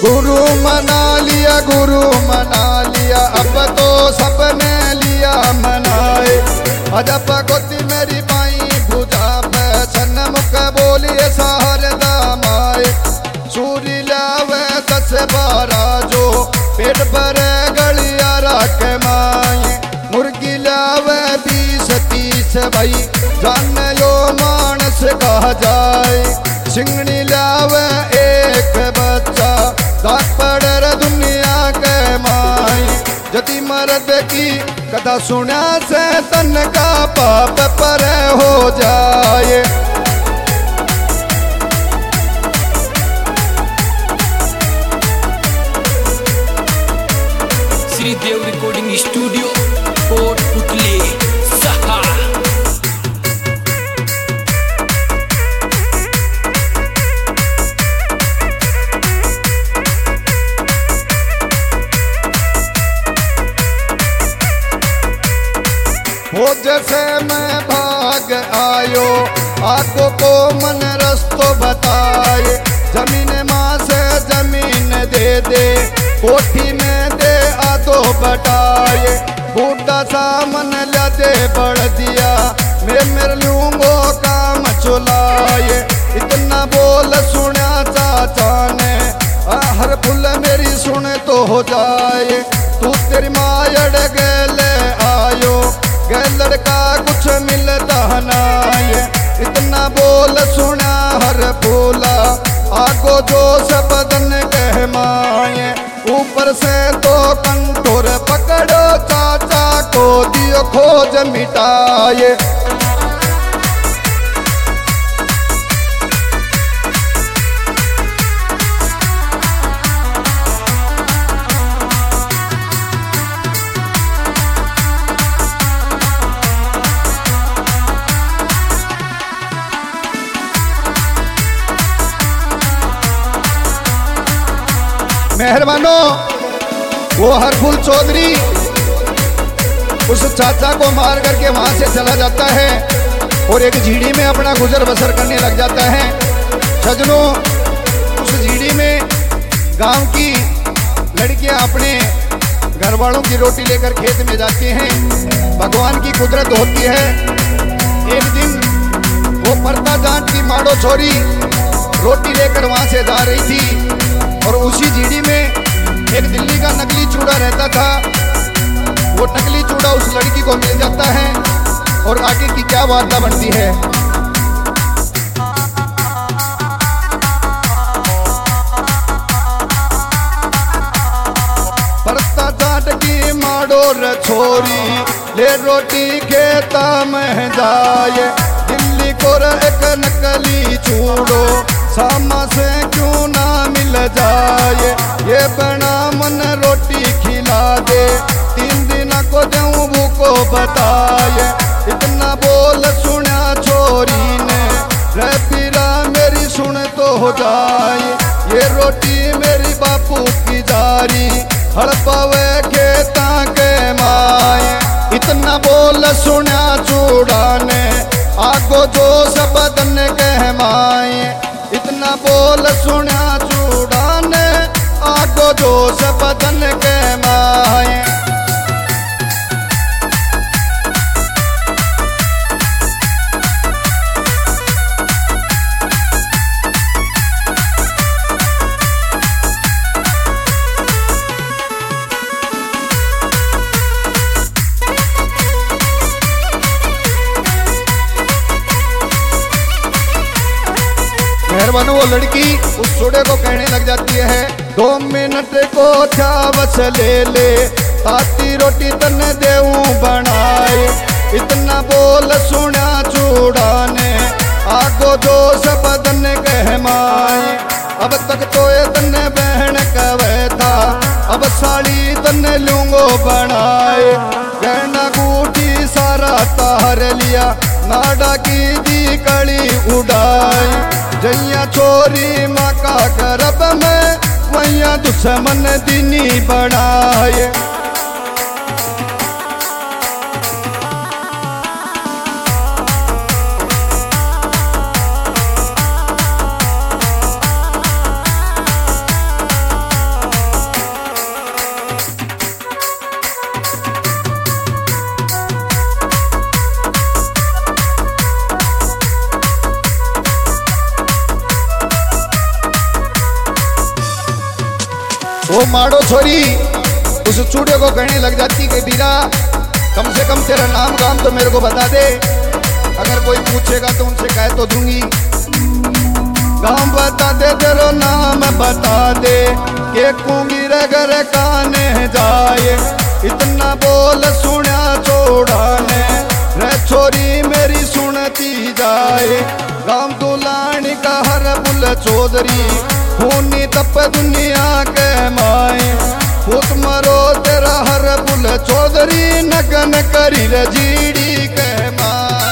गुरु मना लिया अब तो सबने लिया मनाए। अजब गोती मेरी बाई भुजा पे सनमुख बोलिए सारदा माए। सूरी लावे 10-12 जो पेट भरे गलिया रख माए। मुर्गी लावे 20-30 भाई जान यो मानस कहा जाए। सिंगनी लावे एक बच्चा दाग पड़र दुनिया के माई। जति मर्द की कथा सुना से तन का पाप पर हो जाए। श्री देव रिकॉर्डिंग स्टूडियो कोटपुतली सहा। वो जैसे मैं भाग आयो आगो को मन रस्तो बताए। जमीन माँ से जमीन दे कोठी में दे आदो बटाए। बूढ़ा सा मन ला दे बढ़ दिया मैं मेरे लूंगो काम चुलाए। इतना बोल सुना चाचा ने हर फुल मेरी सुने तो हो जाए। तू तेरी मायड़ गले आयो गे लड़का कुछ मिलता ना ये। इतना बोल सुना हर फूला आगो जो सब बदन कह माए। ऊपर से तो कंठोर पकड़ो चाचा को दियो खोज मिटाए। मेहरबानो वो हरफुल चौधरी उस चाचा को मार करके वहां से चला जाता है और एक झीड़ी में अपना गुजर बसर करने लग जाता है। सजनों, उस झीड़ी में गांव की लड़कियां अपने घर वालों की रोटी लेकर खेत में जाती हैं। भगवान की कुदरत होती है। एक दिन वो पर्दा जाट की माड़ो छोरी रोटी लेकर वहां से जा रही थी और उसी झीड़ी में एक दिल्ली का नकली चूड़ा रहता था। वो नकली चूड़ा उस लड़की को मिल जाता है और आगे की क्या वार्ता बनती है। परता जाट की माड़ो छोरी ले रोटी खेता में जाए। दिल्ली को एक नकली चूड़ो सामा से क्यों ना मिल जाए। ये बना मन रोटी खिला दे 3 दिन को जाऊं भूको बताए। इतना बोल सुना छोरी ने रे पीरा मेरी सुन तो हो जाए। ये रोटी मेरी बापू की जारी हड़पावे खेता के माए। इतना बोल सुना चूड़ा ने आगो जो सब बदन कह माए। इतना बोल सुना चूड़ा ने आगो जो सब बदन के माए। मेहरबान वो लड़की उस चूड़े को कहने लग जाती है 2 मिनट को चावस ले ताती रोटी तन देऊं बनाए। इतना बोल सुना चूड़ा ने आगो जो सब बदन कहमाए। अब तक तो ये तन बहन कवे था अब साड़ी तन लूंगो बनाए। गहना गूठी सारा तार लिया नाडा की दी कड़ी उड़ाई। जैया चोरी माँ का करब में वैया दुश्मन दिनी बढ़ाए। वो माड़ो छोरी उस चूड़े को कहने लग जाती कि बीरा कम से कम तेरा नाम गाम तो मेरे को बता दे, अगर कोई पूछेगा तो उनसे कह तो दूंगी। गाम बता दे तेरा नाम बता दे, के कूंगी रे घर काने जाए, इतना बोल सुना छोड़ा ने रे छोरी मेरी सुनती जाए। गाम दुलानी का हर बुल चौधरी खूनी तप दुनिया के माए, फूट मरो तेरा हर बुल चौधरी नगन करी रजीड़ी के माए।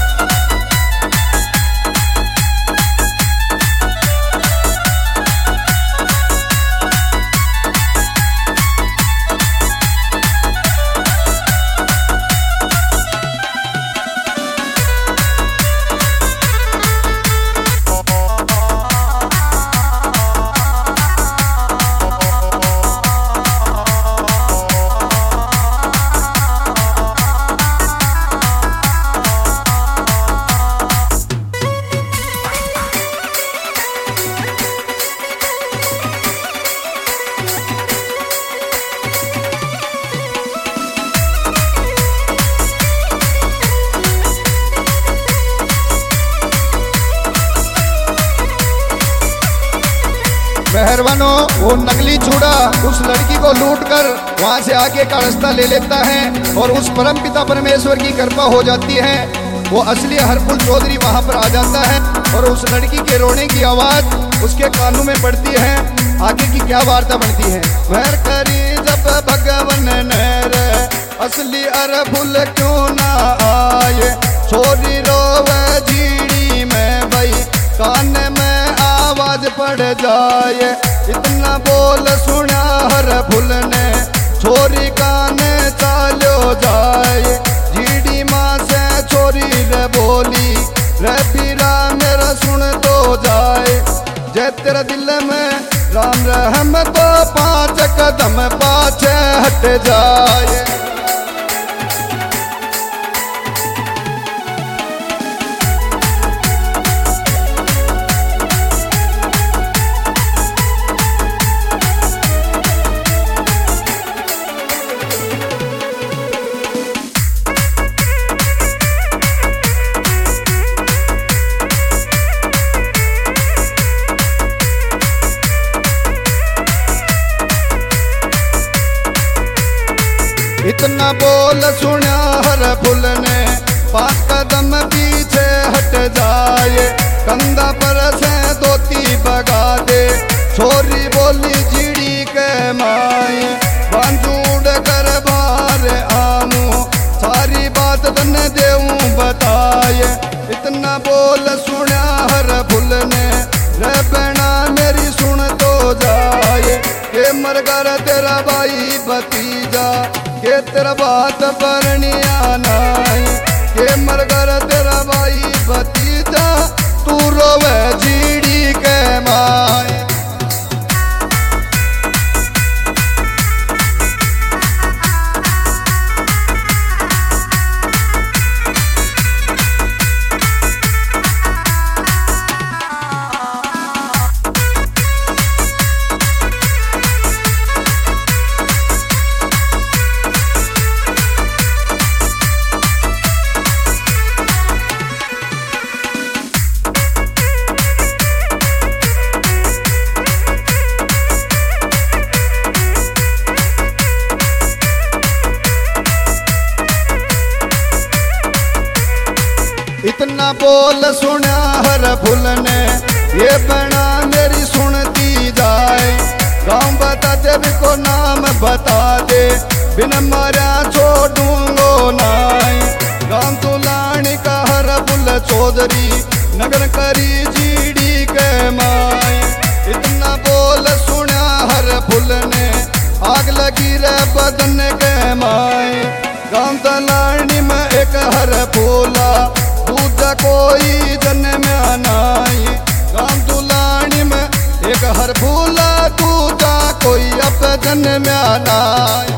मेहरबानो वो नकली चूड़ा उस लड़की को लूटकर वहां से आगे का रास्ता ले लेता है और उस परम पिता परमेश्वर की कृपा हो जाती है। वो असली हरफुल चौधरी वहां पर आ जाता है और उस लड़की के रोने की आवाज उसके कानों में पड़ती है। आगे की क्या वार्ता बनती है। महर करी जब भगवन नहर असली अरफुल क्यों ना आए, छोरी रोवे जीड़ी में भाई कान में आवाज पड़ जाए, इतना बोल सुना हर फुल ने छोरी काने चालो जाए। जीडी माँ से छोरी रे बोली रे पीरा मेरा सुन तो जाए, जय तेरा दिल में राम रहम तो 5 कदम पाछे हट जाए। इतना बोल सुना हर फुल ने 5 कदम पीछे हट जाए, कंधा पर से धोती बगा दे, छोरी बोली जीड़ी के माए बांधूड़ कर बाहर आमू सारी बात तने देऊं बताए। इतना बोल सुना हर फुल ने रे बहना मेरी सुन तो जाए, के मर कर तेरा भाई भतीजा के तेरा बात परनिया नाई, के मर कर तेरा भाई भतीजा तू रोवे जीड़ी के माए। इतना बोल सुना हर फुल ने ये बना मेरी सुनती जाए, गाँव बता दे को नाम बता दे बिन मारा छोड़ूंगो नाई। गाँव तुलानी का हर फुल चौधरी नगर करी जीड़ी के माए, इतना बोल सुना हर फुल ने आग लगी रे बदन के माए। गाँव तलानी में एक हर फूला दूजा कोई जन्म आनाई, गाँव दुलानी में एक हर फूला दूजा कोई अब जन्म आनाई।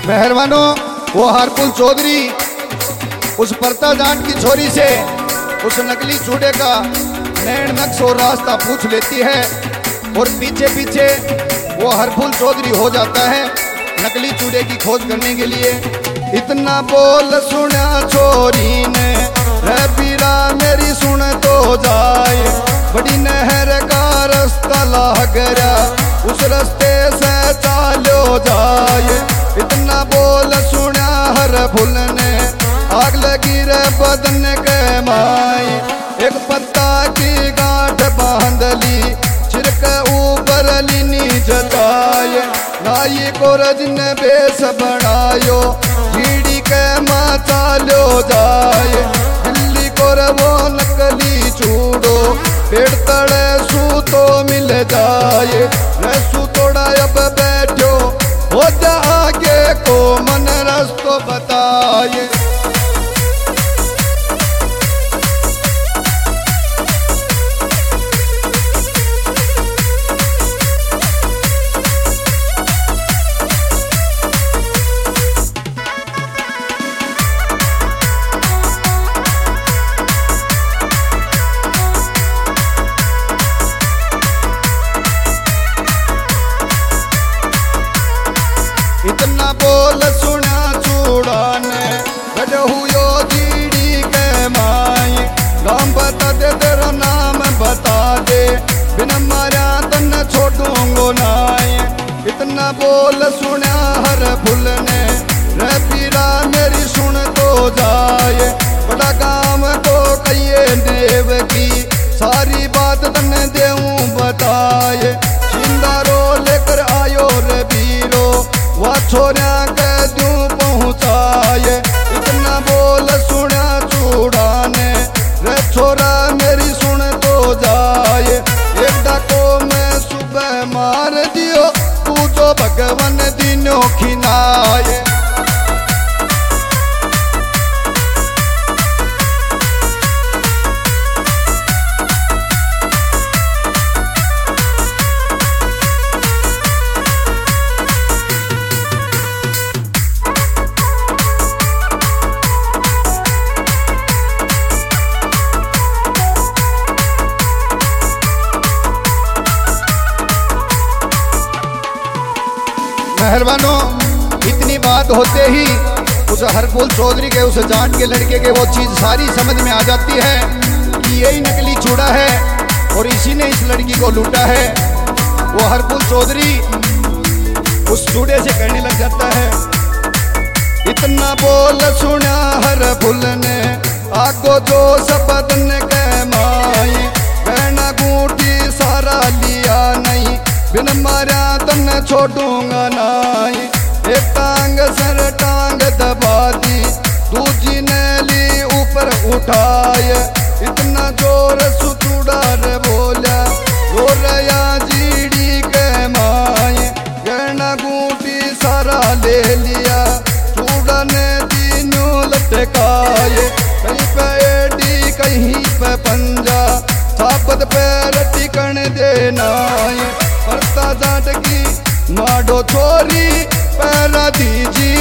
मेहरबानों वो हरकुल चौधरी उस परता जाट की छोरी से उस नकली चूड़े का नैन नक्श और रास्ता पूछ लेती है और पीछे पीछे वो हरफुल चौधरी हो जाता है नकली चूड़े की खोज करने के लिए। इतना बोल सुना छोरी ने रे पीरा मेरी सुन तो जाए, बड़ी नहर का रास्ता लाग गया उस रास्ते से चालो जाए। इतना बोल सुना हर फुल ने आग लगी रे बदन के माई, एक पत्ता की गांठ बांध ली छिड़क ऊपर लीनी जताए। नाई को रजन बेस बनायो जीड़ी के माँ चालो जाए, दिल्ली को वो नकली चूड़ो पेड़ तड़े सू तो मिल जाए। रसू तोड़ा अब बैठो हो जा आगे को मन रस्तो बताए। इतना बोल सुना चूड़ा ने हुयो जीड़ी के माई, नाम बता दे तेरा नाम बता दे बिन मारा तन छोड़ूंगो नाई। इतना बोल सुना हर फुल ने रे पीरा मेरी सुन तो जाए, बड़ा काम को कहिए देव की सारी बात तन देऊं बताए। सिंदारो लेकर आयो रे बीरो वा छोरा के दूं पहुँचाए। इतना बोल सुना चूड़ा ने रे छोरा मेरी सुन तो जाए, एक डाको में सुबह मार दियो तू जो भगवान दिनों खिनाए। मेहरबानों इतनी बात होते ही उस हरफुल चौधरी के उस जाट के लड़के के वो चीज सारी समझ में आ जाती है कि यही नकली चूड़ा है और इसी ने इस लड़की को लूटा है। वो हरफुल चौधरी उस चूड़े से कहने लग जाता है, इतना बोल सुना हरफुल ने आगो जो सबदन के माई, कहना गूठी सारा लिया नहीं बिन मारा तन छोड़ूंगा नाई। एक टांग सर टांग दबा दी दूजी ने ली ऊपर उठाए, इतना जोर सुचूड़ा रे बोला रो रया जीड़ी के माई, गहना गूठी सारा ले लिया चूड़ा ने तीनों लटकाए। कहीं पे एडी कहीं पे पंजा साबत पैर टिकन देना, परता जाट की माडो छोरी पैरा दीजी